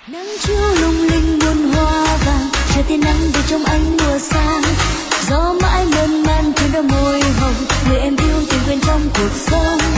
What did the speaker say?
Nắng chiều lung linh muôn hoa vàng, chờ tia nắng về trong ánh mùa sang. Gió mãi mơn man trên đôi môi hồng, người em yêu tìm quên trong cuộc sống.